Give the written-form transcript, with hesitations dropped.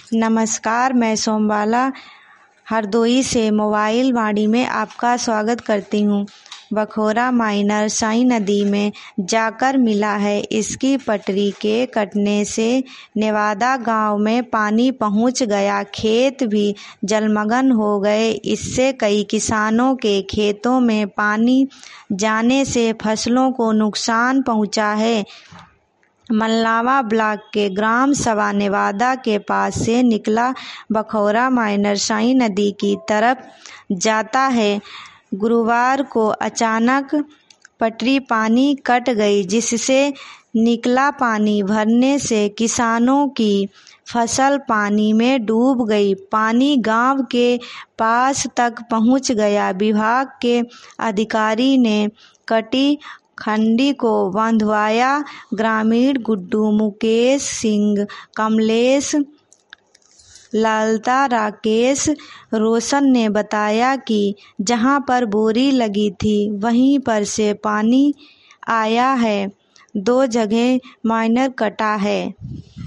नमस्कार, मैं सोमबाला हरदोई से मोबाइल वाणी में आपका स्वागत करती हूँ। बखोरा माइनर साई नदी में जाकर मिला है। इसकी पटरी के कटने से नेवादा गांव में पानी पहुंच गया, खेत भी जलमग्न हो गए। इससे कई किसानों के खेतों में पानी जाने से फसलों को नुकसान पहुंचा है। मल्लावा ब्लॉक के ग्राम सभा नेवादा के पास से निकला बखोरा माइनर साई नदी की तरफ जाता है। गुरुवार को अचानक पटरी पानी कट गई, जिससे निकला पानी भरने से किसानों की फसल पानी में डूब गई। पानी गांव के पास तक पहुंच गया। विभाग के अधिकारी ने कटी खंडी को बंधवाया। ग्रामीण गुड्डू, मुकेश सिंह, कमलेश, लालता, राकेश, रोशन ने बताया कि जहां पर बोरी लगी थी वहीं पर से पानी आया है। 2 जगह माइनर कटा है।